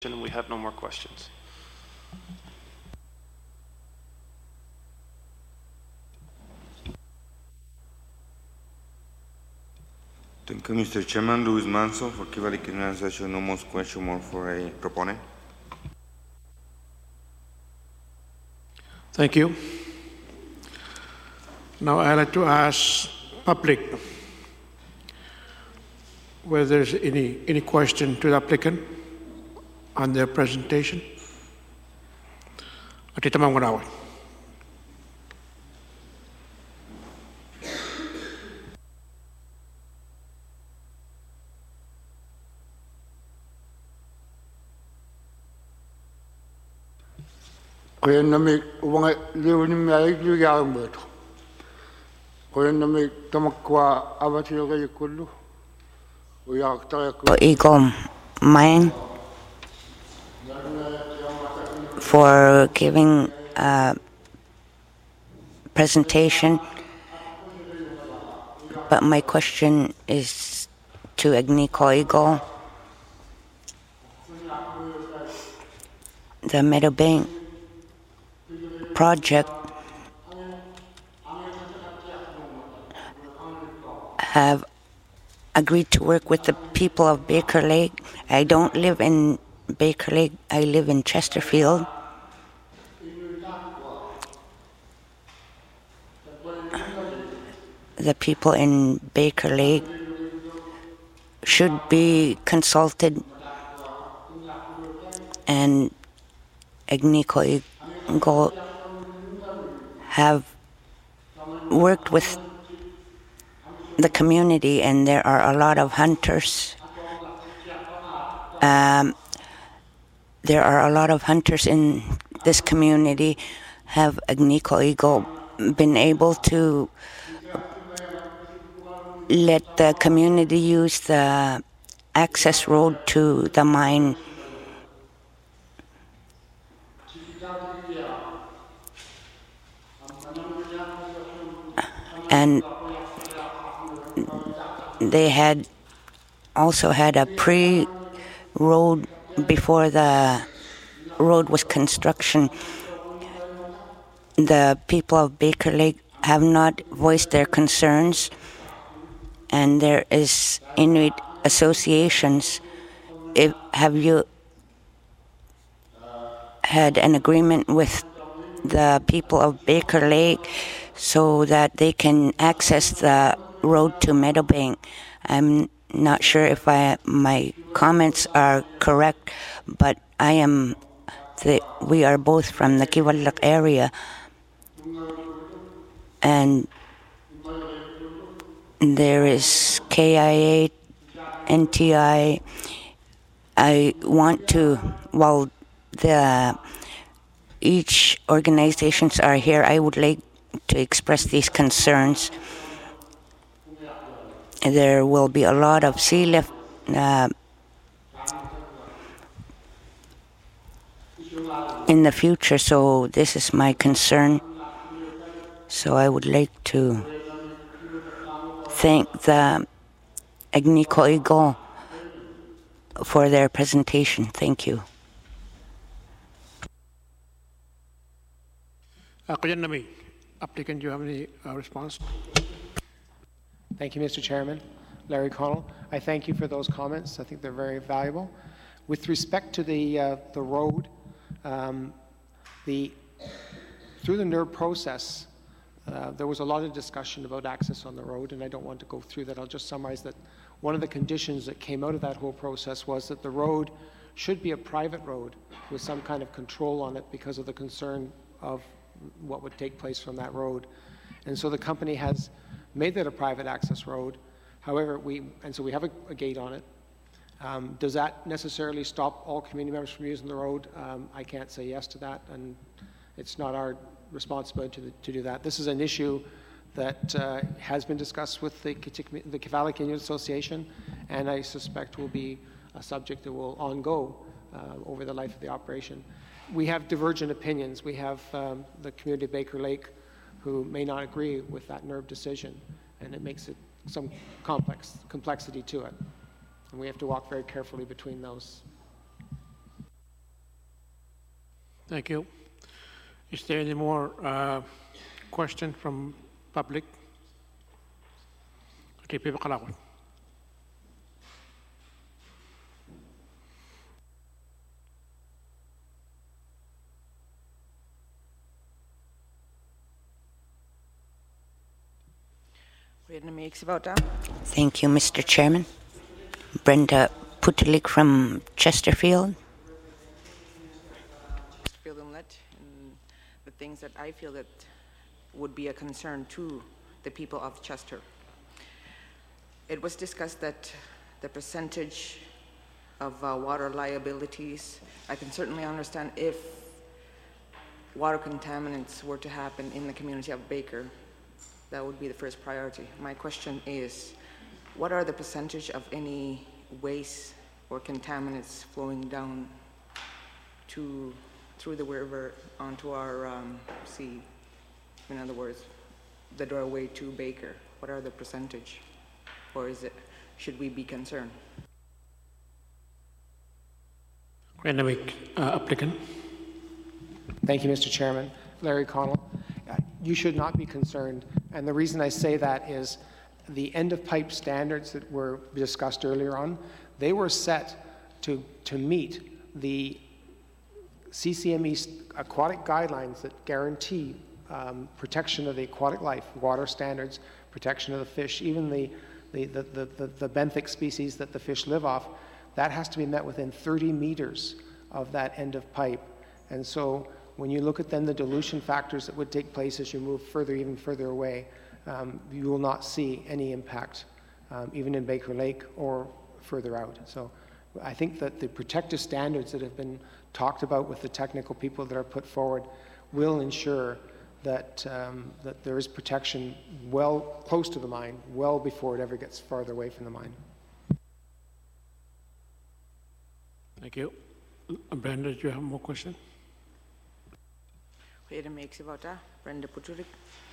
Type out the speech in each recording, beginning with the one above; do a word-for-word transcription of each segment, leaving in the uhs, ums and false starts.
And we have no more questions. Thank you, Mister Chairman. Luis Manso for Kivali Organization. No more question more for a proponent. Thank you. Now I'd like to ask public whether there's any, any question to the applicant on their presentation. Atita Mangarawan. Kaya nami uwang liwin mi ay liyang mo ito. Kaya nami tamakwa abati yoga yukulu. Uyak tayo ko. Eagle Mine for giving a presentation, but my question is to Agnico Eagle. The Meadowbank project have agreed to work with the people of Baker Lake. I don't live in Baker Lake, I live in Chesterfield. The people in Baker Lake should be consulted, and Agnico Eagle have worked with the community, and there are a lot of hunters. Um, there are a lot of hunters in this community. Have Agnico Eagle been able to let the community use the access road to the mine? And they had also had a pre-road before the road was construction. The people of Baker Lake have not voiced their concerns, and there is Inuit associations. If, have you had an agreement with the people of Baker Lake so that they can access the road to Meadowbank? I'm not sure if I, my comments are correct, but I am. The, we are both from the Kivalliq area, and there is K I A, N T I. I want to, while the each organizations are here, I would like to express these concerns. There will be a lot of sea lift uh, in the future, so this is my concern. So I would like to thank the Agnico Eagle for their presentation. Thank you. Uh, Kuyan applicant, do you have any uh, response? Thank you, Mister Chairman. Larry Connell. I thank you for those comments. I think they're very valuable. With respect to the uh, the road, um, the through the N E R B process, uh, there was a lot of discussion about access on the road, and I don't want to go through that. I'll just summarize that one of the conditions that came out of that whole process was that the road should be a private road with some kind of control on it because of the concern of what would take place from that road. And so the company has made that a private access road. However, we, and so we have a, a gate on it. Um, does that necessarily stop all community members from using the road? Um, I can't say yes to that, and it's not our responsibility to, to do that. This is an issue that uh, has been discussed with the, the Kivalliq Inuit Association, and I suspect will be a subject that will ongo uh, over the life of the operation. We have divergent opinions. We have um, the community of Baker Lake who may not agree with that N E R B decision, and it makes it some complex complexity to it. And we have to walk very carefully between those. Thank you. Is there any more uh, question from public? Okay, Pipa Kalawat. Thank you, Mister Chairman. Brenda Putelik from Chesterfield. Chesterfield Inlet, and the things that I feel that would be a concern to the people of Chester. It was discussed that the percentage of uh, water liabilities, I can certainly understand if water contaminants were to happen in the community of Baker, that would be the first priority. My question is, what are the percentage of any waste or contaminants flowing down to through the river onto our um, sea? In other words, the doorway to Baker. What are the percentage, or is it? Should we be concerned? Academic uh, applicant. Thank you, Mister Chairman. Larry Connell. Uh, you should not be concerned, and the reason I say that is the end-of-pipe standards that were discussed earlier on, they were set to, to meet the C C M E aquatic guidelines that guarantee um, protection of the aquatic life, water standards, protection of the fish, even the, the, the, the, the, the benthic species that the fish live off. That has to be met within thirty meters of that end of pipe. And so when you look at then the dilution factors that would take place as you move further, even further away, um, you will not see any impact, um, even in Baker Lake or further out. So I think that the protective standards that have been talked about with the technical people that are put forward will ensure that, um, that there is protection well close to the mine, well before it ever gets farther away from the mine. Thank you. Brenda, do you have more questions? Brenda Putelik.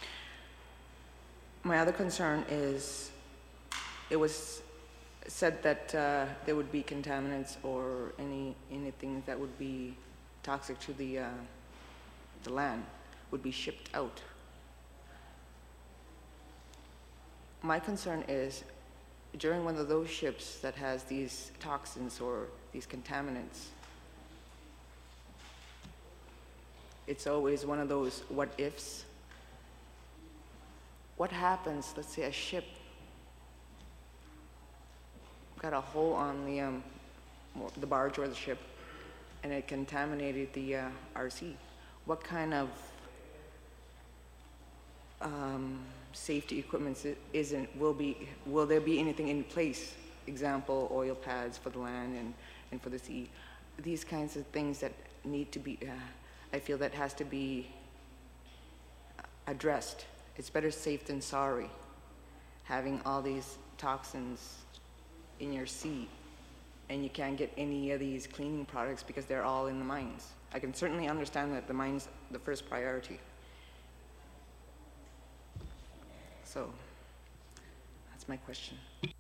My other concern is it was said that uh, there would be contaminants or any anything that would be toxic to the, uh, the land would be shipped out. My concern is during one of those ships that has these toxins or these contaminants, it's always one of those what ifs. What happens, let's say a ship got a hole on the, um, the barge or the ship and it contaminated the uh, R C. What kind of um, safety equipment isn't, will be, will there be anything in place? Example, oil pads for the land and, and for the sea. These kinds of things that need to be, uh, I feel that has to be addressed. It's better safe than sorry, having all these toxins in your sea and you can't get any of these cleaning products because they're all in the mines. I can certainly understand that the mine's the first priority. So that's my question.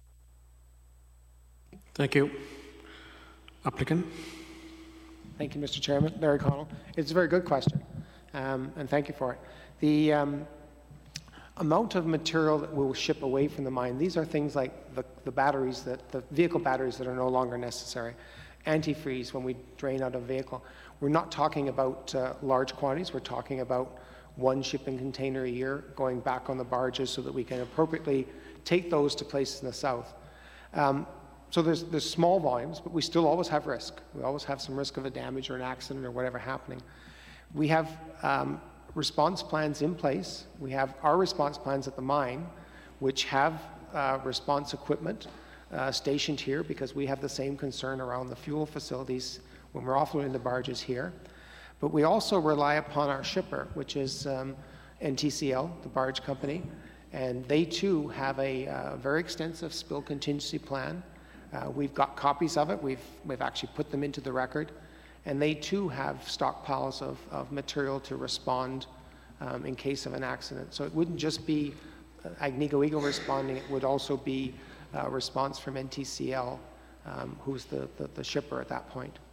Thank you. Applicant. Thank you, Mister Chairman. Larry Connell. It's a very good question, um, and thank you for it. The um, amount of material that we'll ship away from the mine, these are things like the, the batteries, that the vehicle batteries that are no longer necessary, antifreeze when we drain out a vehicle. We're not talking about uh, large quantities. We're talking about one shipping container a year going back on the barges so that we can appropriately take those to places in the south. Um, So there's, there's small volumes, but we still always have risk. We always have some risk of a damage or an accident or whatever happening. We have um, response plans in place. We have our response plans at the mine, which have uh, response equipment uh, stationed here because we have the same concern around the fuel facilities when we're offloading the barges here. But we also rely upon our shipper, which is um, N T C L, the barge company, and they too have a uh, very extensive spill contingency plan. Uh, we've got copies of it. We've, we've actually put them into the record. And they too have stockpiles of, of material to respond um, in case of an accident. So it wouldn't just be uh, Agnico Eagle responding, it would also be a response from N T C L, um, who's the, the, the shipper at that point.